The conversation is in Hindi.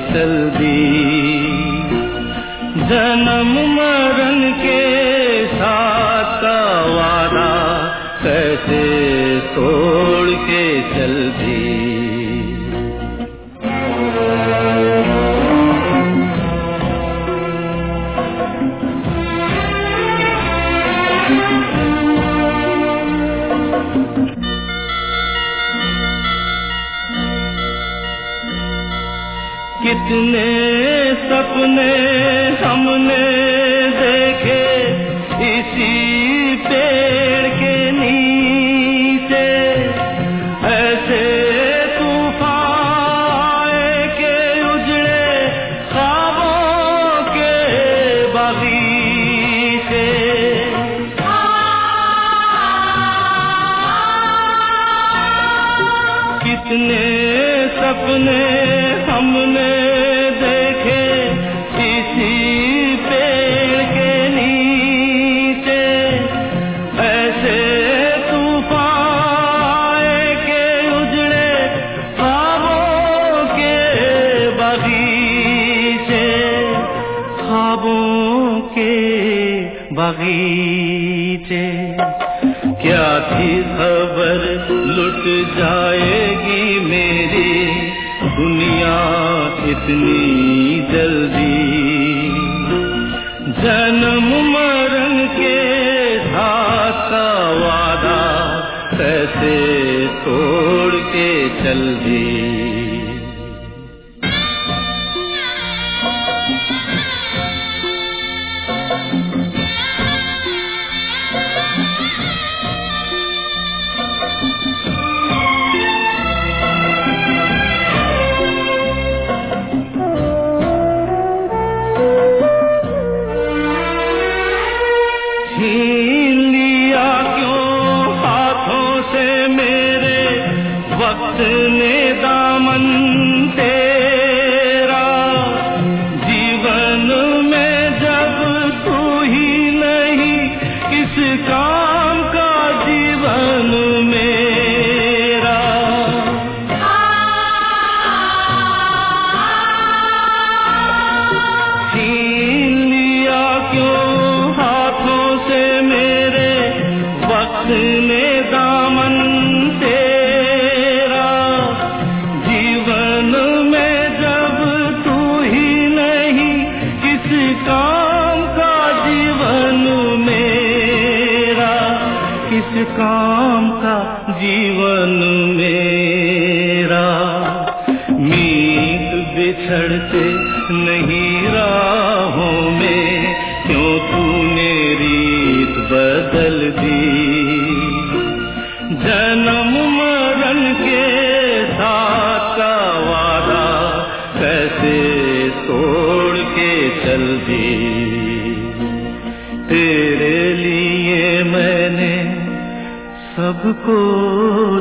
चल दी। जन्म मरण के साथ का वादा कैसे तोड़ के चल दी। कितने सपने हमने देखे इसी पेड़ के नीचे, ऐसे तूफान के उजड़े ख्वाबों के बगीचे। कितने सपने हमने देखे इसी पेड़ के नीचे, ऐसे तूफान के उजड़े ख्वाबों के बगीचे, ख्वाबों के बगीचे। क्या थी खबर लुट जाएगी मेरी दुनिया इतनी जल्दी। जन्म मरण के साथ का वादा कैसे तोड़ के चल दी। छीन लिया क्यों हाथों से मेरे वक्त ने दामन तेरा। जीवन में जब तू ही नहीं किस काम का जीवन मेरा। छीन लिया क्यों ने दामन तेरा। जीवन में जब तू ही नहीं किस काम का जीवन मेरा, किस काम का जीवन मेरा। मीत बिछड़ते नहीं राहों में, क्यों तूने रीत बदल दी। जन्म मरण के साथ का वादा कैसे तोड़ के चल दी। तेरे लिए मैंने सबको